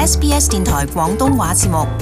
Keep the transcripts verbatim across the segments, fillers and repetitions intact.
S B S 電台廣東話節目。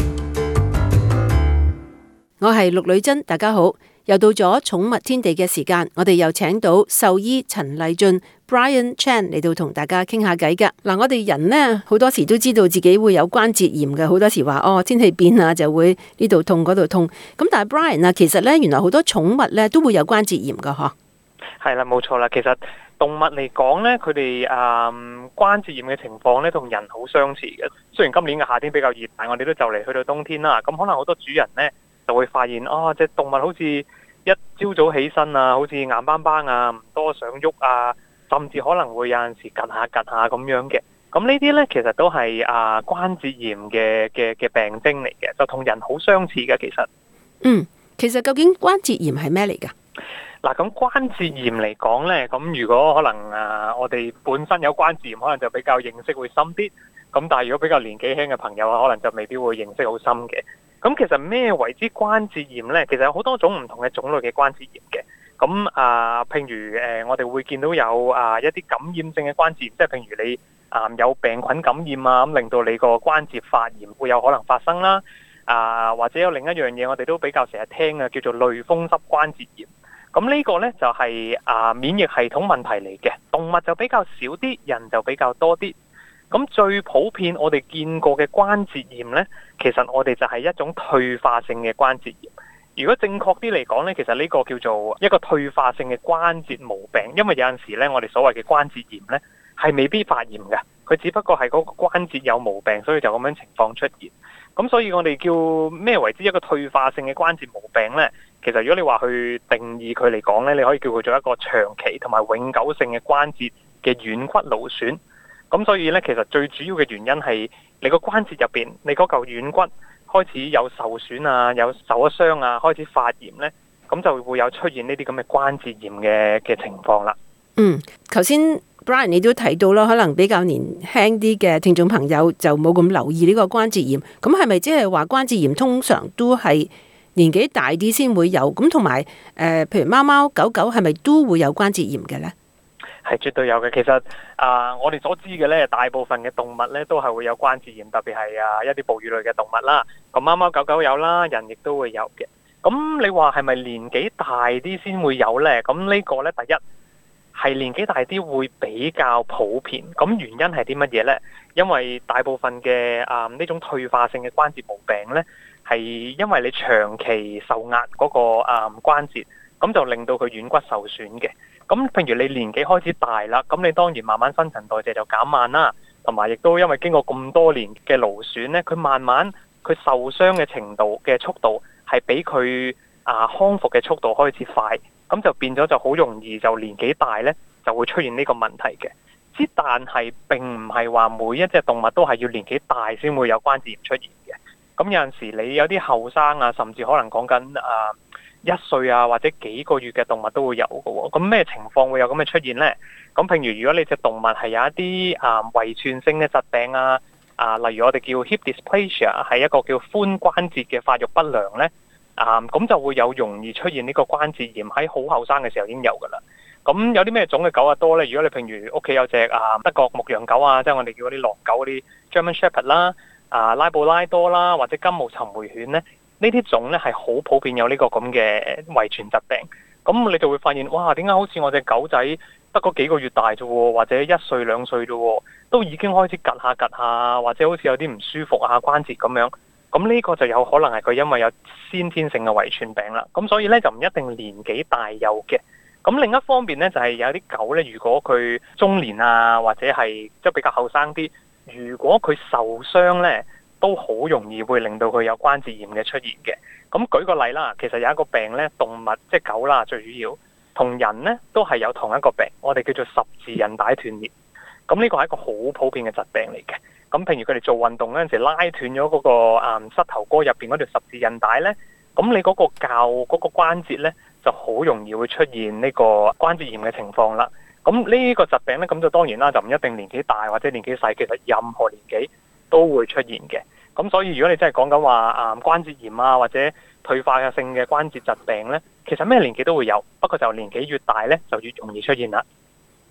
我係陸女珍，大家好，又到咗寵物天地嘅時間，我哋又請到獸醫陳勵駿 Brian Chan 嚟到同大家傾下偈噶。嗱，我哋人呢，好多時都知道自己會有關節炎嘅，好多時話哦天氣變啊就會呢度痛嗰度痛。咁但係 Brian 啊，其實呢，原來好多寵物呢都會有關節炎噶，嗬？ 係啦，冇錯啦。其實動物嚟講呢，佢哋誒關節炎嘅情況呢，同人好相似嘅。雖然今年嘅夏天比較熱，但係我哋都就嚟去到冬天啦。咁可能好多主人呢，就會發現啊，隻動物好似一朝早起身啊，好似硬邦邦啊，唔多想喐啊，甚至可能會有陣時趌下趌下咁樣嘅。咁呢啲呢，其實都係啊關節炎嘅嘅嘅病徵嚟嘅，就同人好相似嘅。其實， 嗯，其實究竟關節炎係咩嚟㗎？ 嗱，咁關節炎嚟講呢，咁如果可能啊，我哋本身有關節炎，可能就比較認識會深啲。咁但係如果比較年紀輕嘅朋友啊，可能就未必會認識好深嘅。咁其實咩為之關節炎呢？其實有好多種唔同嘅種類嘅關節炎嘅。咁啊，譬如誒，我哋會見到有啊一啲感染性嘅關節炎，即係譬如你啊有病菌感染啊，咁令到你個關節發炎會有可能發生啦。啊，或者有另一樣嘢，我哋都比較成日聽嘅，叫做類風濕關節炎。咁呢個呢，就係啊免疫系統問題嚟嘅，動物就比較少啲，人就比較多啲。咁最普遍我哋見過嘅關節炎呢，其實我哋就係一種退化性嘅關節炎。如果正確啲嚟講呢，其實呢個叫做一個退化性嘅關節毛病，因為有陣時呢，我哋所謂嘅關節炎呢，係未必發炎嘅，佢只不過係嗰個關節有毛病，所以就咁樣情況出現。咁所以我哋叫咩為之一個退化性嘅關節毛病呢？其實如果你話去定義佢嚟講呢，你可以叫佢做一個長期同埋永久性嘅關節嘅軟骨勞損。咁所以呢，其實最主要嘅原因係你個關節入邊，你嗰嚿軟骨開始有受損啊，有受咗傷啊，開始發炎呢，咁就會有出現呢啲咁嘅關節炎嘅嘅情況啦。 嗯，頭先 Brian 你都提到啦，可能比較年輕啲嘅聽眾朋友就冇咁留意呢個關節炎。咁係咪即係話關節炎通常都係年紀大啲先會有？咁同埋誒，譬如貓貓狗狗係咪都會有關節炎嘅呢？ 係絕對有嘅。其實啊、呃，我哋所知嘅呢，大部分嘅動物呢都係會有關節炎，特別係啊一啲哺乳類嘅動物啦。咁貓貓狗狗有啦，人亦都會有嘅。咁你話係咪年紀大啲先會有呢？咁呢個呢，第一係年紀大啲會比較普遍。咁原因係啲乜嘢呢？因為大部分嘅啊呢種退化性嘅關節毛病呢，係因為你長期受壓嗰、那個啊、呃、關節，咁就令到佢軟骨受損嘅。咁譬如你年紀開始大啦，咁你當然慢慢新陳代謝就減慢啦，同埋亦都因為經過咁多年嘅勞損呢，佢慢慢佢受傷嘅程度嘅速度係比佢啊康復嘅速度開始快，咁就變咗就好容易就年紀大呢就會出現呢個問題嘅。之但係並唔係話每一隻動物都係要年紀大先會有關節炎出現嘅。咁有陣時你有啲後生啊，甚至可能講緊啊一歲啊或者幾個月嘅動物都會有嘅喎。咁咩情況會有咁嘅出現呢？咁譬如如果你隻動物係有一啲啊遺傳性嘅疾病啊，啊例如我哋叫 hip dysplasia 係一個叫髖關節嘅發育不良呢，啊咁就會有容易出現呢個關節炎，喺好後生嘅時候已經有㗎啦。咁有啲咩種嘅狗啊多呢？如果你譬如屋企有隻啊德國牧羊狗啊，即係我哋叫嗰啲狼狗嗰啲 German Shepherd 啦。啊，拉布拉多啦，或者金毛尋回犬呢，呢啲種呢係好普遍有呢個咁嘅遺傳疾病。咁你就會發現，哇，點解好似我隻狗仔得嗰幾個月大啫，或者一歲兩歲啫，都已經開始趌下趌下，或者好似有啲唔舒服啊關節咁樣。咁呢個就有可能係佢因為有先天性嘅遺傳病啦。咁所以呢，就唔一定年紀大有嘅。咁另一方面呢，就係有啲狗呢，如果佢中年啊，或者係即係比較後生啲。如果佢受傷呢，都好容易會令到佢有關節炎嘅出現嘅。咁舉個例啦，其實有一個病呢，動物即係狗啦，最主要同人呢都係有同一個病，我哋叫做十字韌帶斷裂。咁呢個係一個好普遍嘅疾病嚟嘅。咁譬如佢哋做運動嗰陣時拉斷咗嗰個啊膝頭哥入邊嗰條十字韌帶呢，咁你嗰個臼嗰個關節呢，就好容易會出現呢個關節炎嘅情況啦。咁呢個疾病呢，咁就當然啦，就唔一定年紀大或者年紀細，其實任何年紀都會出現嘅。咁所以如果你真係講緊話啊關節炎啊或者退化性嘅關節疾病呢，其實咩年紀都會有，不過就年紀越大呢，就越容易出現啦。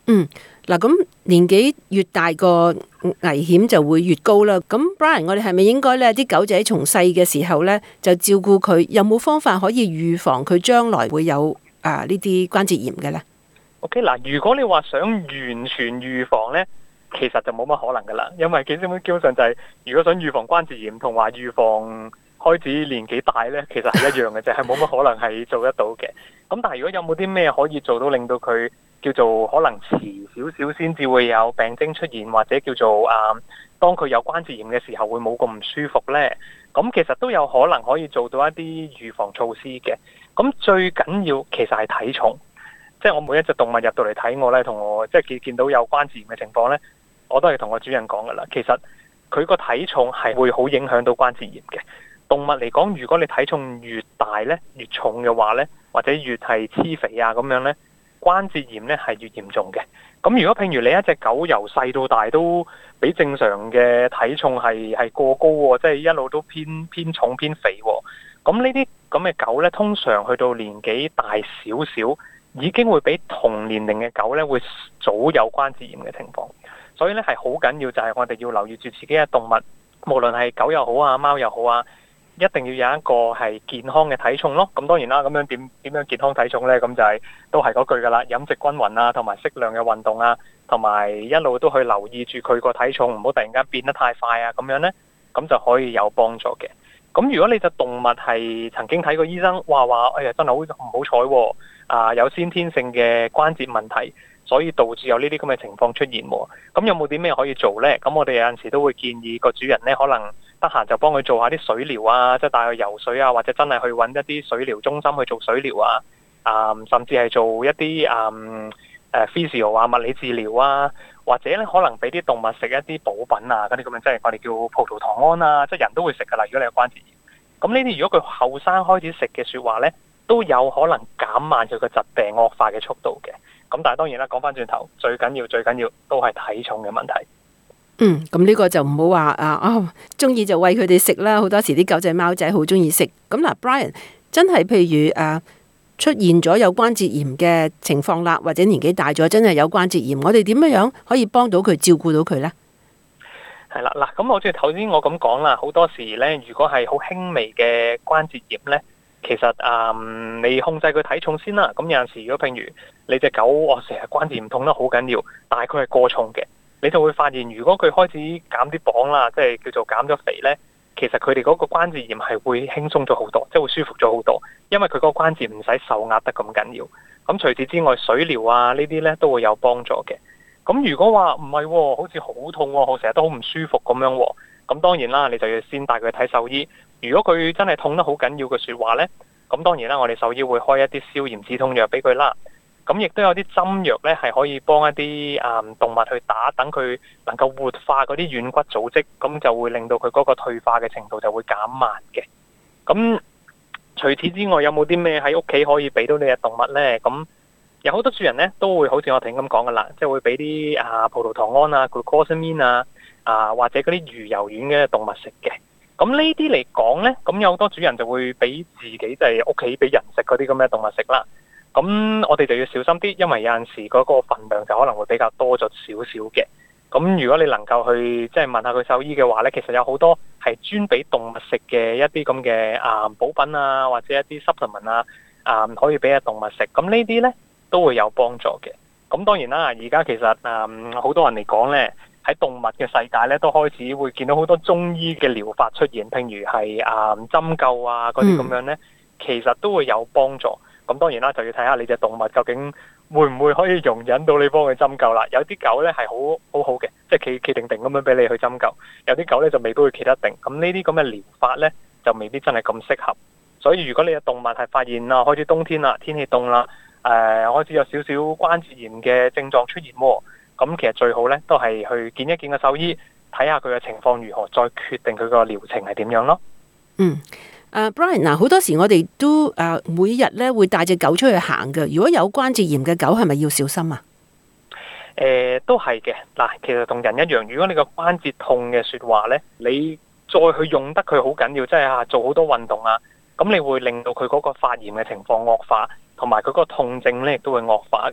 嗯，嗱，咁年紀越大個危險就會越高啦。咁 Brian，我哋係咪應該呢啲狗仔從細嘅時候呢，就照顧佢？有冇方法可以預防佢將來會有啊呢啲關節炎嘅呢？ OK 嗱，如果你話想完全預防呢，其實就冇乜可能噶啦，因為基本基本上就係、是、如果想預防關節炎同埋預防開始年紀大呢，其實係一樣嘅啫，係冇乜可能係做得到嘅。咁但係如果有冇啲咩可以做到令到佢叫做可能遲少少先至會有病徵出現，或者叫做啊，當佢有關節炎嘅時候會冇咁唔舒服呢？咁其實都有可能可以做到一啲預防措施嘅。咁最緊要其實係體重，即係我每一隻動物入到嚟睇我呢，同我即係見見到有關節炎嘅情況呢，我都係同個主人講噶啦。其實佢個體重係會好影響到關節炎嘅。動物嚟講，如果你體重越大呢，越重嘅話呢，或者越係黐肥啊咁樣呢，關節炎咧係越嚴重嘅。咁如果譬如你一隻狗由細到大都比正常嘅體重係係過高喎，即係一路都偏偏重偏肥喎，咁呢啲咁嘅狗咧，通常去到年紀大少少，已經會比同年齡嘅狗咧會早有關節炎嘅情況。所以咧係好緊要，就係我哋要留意住自己嘅動物，無論係狗又好啊，貓又好啊，一定要有一個係健康嘅體重咯。咁當然啦，咁樣點點樣健康體重呢？咁就係、是、都係嗰句噶啦，飲食均勻啊，同埋適量嘅運動啊，同埋一路都去留意住佢個體重，唔好突然間變得太快啊，咁樣呢，咁就可以有幫助嘅。咁如果你隻動物係曾經睇過醫生，話話哎呀真係好唔好彩喎，啊有先天性嘅關節問題，所以導致有呢啲咁嘅情況出現喎。咁有冇啲咩可以做呢？咁我哋有陣時都會建議個主人呢，可能得閒就幫佢做下啲水療啊，即係帶佢游水啊，或者真係去揾一啲水療中心去做水療啊，啊甚至係做一啲啊誒 physio 啊物理治療啊，或者咧可能俾啲動物食一啲補品啊，嗰啲咁樣，即係我哋叫葡萄糖胺啊，即係人都會食噶啦。如果你有關節炎，咁呢啲如果佢後生開始食嘅説話咧，都有可能減慢佢個疾病惡化嘅速度嘅。咁但係當然啦，講翻轉頭，最緊要最緊要都係體重嘅問題。 嗯，咁呢個就唔好話啊啊，中意就餵佢哋食啦。好多時啲狗仔貓仔好中意食。咁嗱 ，Brian 真係譬如誒、啊、出現咗有關節炎嘅情況啦，或者年紀大咗真係有關節炎，我哋點樣樣可以幫到佢照顧到佢呢？ 係啦，嗱，咁好似頭先我咁講啦，好多時咧，如果係好輕微嘅關節炎咧，其實啊、嗯，你控制佢體重先啦。咁有陣時，如果譬如你隻狗我成日關節炎痛得好緊要，但係佢係過重嘅，你就會發現，如果佢開始減啲磅啦，即係叫做減咗肥呢，其實佢哋嗰個關節炎係會輕鬆咗好多，即係會舒服咗好多，因為佢嗰個關節唔使受壓得咁緊要。咁除此之外，水療啊呢啲呢都會有幫助嘅。咁如果話唔係，好似好痛喎，成日都好唔舒服咁樣喎，咁當然啦，你就要先帶佢去睇獸醫。如果佢真係痛得好緊要嘅説話呢，咁當然啦，我哋獸醫會開一啲消炎止痛藥俾佢啦。咁亦都有啲針藥咧，係可以幫一啲啊、嗯、動物去打，等佢能夠活化嗰啲軟骨組織，咁就會令到佢嗰個退化嘅程度就會減慢嘅。咁除此之外，有冇啲咩喺屋企可以俾到你嘅動物呢？咁有好多主人呢都會好似我頭先咁講噶啦，即係會俾啲啊葡萄糖胺啊、glucosamine 啊啊或者嗰啲魚油丸嘅動物食嘅。咁呢啲嚟講呢，咁有好多主人就會俾自己即係屋企俾人食嗰啲咁嘅動物食啦。咁我哋就要小心啲，因為有陣時嗰個份量就可能會比較多咗少少嘅。咁如果你能夠去即係問下佢獸醫嘅話呢，其實有好多係專俾動物食嘅一啲咁嘅啊補品啊，或者一啲 supplement 啊啊可以俾下動物食。咁呢啲呢都會有幫助嘅。咁當然啦，而家其實啊好多人嚟講呢，喺動物嘅世界呢，都開始會見到好多中醫嘅療法出現，譬如係啊針灸啊嗰啲咁樣呢，其實都會有幫助。咁當然啦，就要睇下你隻動物究竟會唔會可以容忍到你幫佢針灸啦。有啲狗呢係好好好嘅，即係企企定定咁樣俾你去針灸。有啲狗呢就未必會企得定。咁呢啲咁嘅療法呢，就未必真係咁適合。所以如果你嘅動物係發現啊，開始冬天啦，天氣凍啦，誒、呃、開始有少少關節炎嘅症狀出現喎，咁其實最好呢都係去見一見個獸醫，睇下佢嘅情況如何，再決定佢個療程係點樣咯。 嗯。Uh, Brian 嗱，好多時我哋都誒、uh, 每日咧會帶隻狗出去行嘅。如果有關節炎嘅狗，係咪要小心啊？ 誒、呃，都係嘅。嗱，其實同人一樣，如果你個關節痛嘅説話咧，你再去用得佢好緊要，即係啊做好多運動啊，咁你會令到佢嗰個發炎嘅情況惡化，同埋佢嗰個痛症咧亦都會惡化嘅。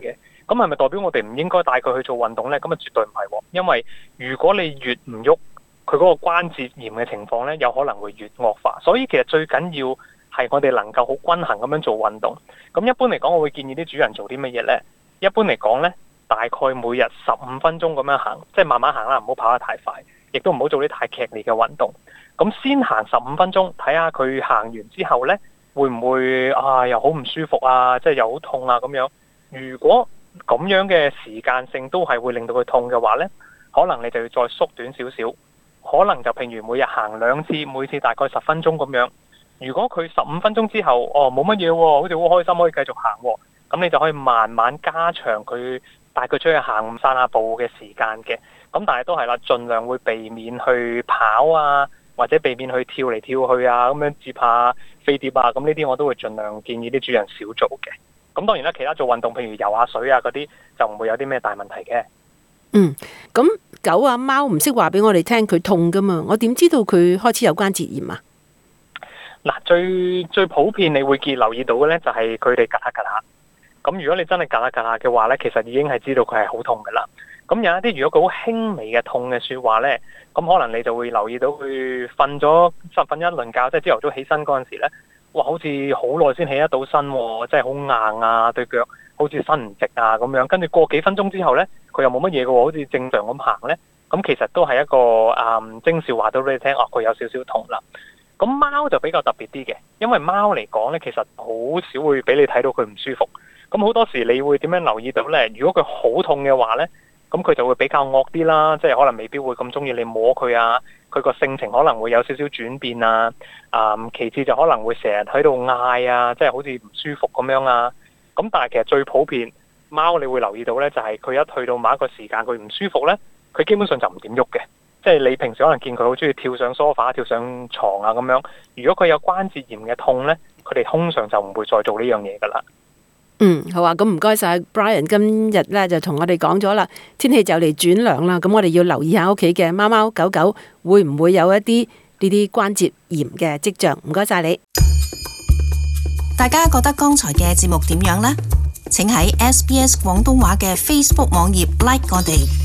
咁係咪代表我哋唔應該帶佢去做運動呢？咁啊絕對唔係喎，因為如果你越唔喐，佢嗰個關節炎嘅情況呢，有可能會越惡化。所以其實最緊要係我哋能夠好均衡咁樣做運動。咁一般嚟講，我會建議啲主人做啲乜嘢呢？一般嚟講呢，大概每日十五分鐘咁樣行，即係慢慢行啦，唔好跑得太快，亦都唔好做啲太劇烈嘅運動。咁先行十五分鐘，睇下佢行完之後呢，會唔會啊又好唔舒服啊，即係又好痛啊咁樣。如果咁樣嘅時間性都係會令到佢痛嘅話呢，可能你就要再縮短少少，可能就譬如每日行兩次，每次大概十分鐘咁樣。如果佢十五分鐘之後，哦冇乜嘢喎，好似好開心可以繼續行喎，咁你就可以慢慢加長佢帶佢出去行散下步嘅時間嘅。咁但係都係啦，盡量會避免去跑啊，或者避免去跳嚟跳去啊，咁樣接下飛碟啊，咁呢啲我都會盡量建議啲主人少做嘅。咁當然啦，其他做運動，譬如游下水啊嗰啲，就唔會有啲咩大問題嘅。 嗯，咁狗啊貓唔識話俾我哋聽佢痛噶嘛，我點知道佢開始有關節炎啊？ 嗱，最最普遍你會見留意到嘅呢，就係佢哋趌下趌下。咁如果你真係趌下趌下嘅話呢，其實已經係知道佢係好痛噶啦。咁有一啲如果佢好輕微嘅痛嘅說話呢，咁可能你就會留意到佢瞓咗瞓瞓一輪覺，即係朝頭早起身嗰陣時呢，哇，好似好耐先起得到身，即係好硬啊，對腳好似伸唔直啊咁樣。跟住過幾分鐘之後呢，佢又冇乜嘢嘅，好似正常咁行呢。咁其實都係一個誒、嗯、徵兆，話到俾你聽，哦，佢有少少痛啦。咁貓就比較特別啲嘅，因為貓嚟講呢，其實好少會俾你睇到佢唔舒服。咁好多時你會點樣留意到呢？如果佢好痛嘅話呢，咁佢就會比較惡啲啦，即係可能未必會咁中意你摸佢啊，佢個性情可能會有少少轉變啊。啊、嗯，其次就可能會成日喺度嗌啊，即係好似唔舒服咁樣啊。咁但係其實最普遍貓你會留意到呢，就係佢一去到某一個時間佢唔舒服呢，佢基本上就唔點喐嘅。即係你平時可能見佢好中意跳上梳化、跳上床啊咁樣。如果佢有關節炎嘅痛呢，佢哋通常就唔會再做呢樣嘢噶啦。 嗯，好啊，咁唔該晒 Brian， 今日咧就同我哋講咗啦，天氣就嚟轉涼啦，咁我哋要留意下屋企嘅貓貓狗狗會唔會有一啲呢啲關節炎嘅跡象。唔該晒你。 大家覺得剛才嘅節目點樣呢？請喺 S B S 廣東話嘅 Facebook 網頁 like 我哋。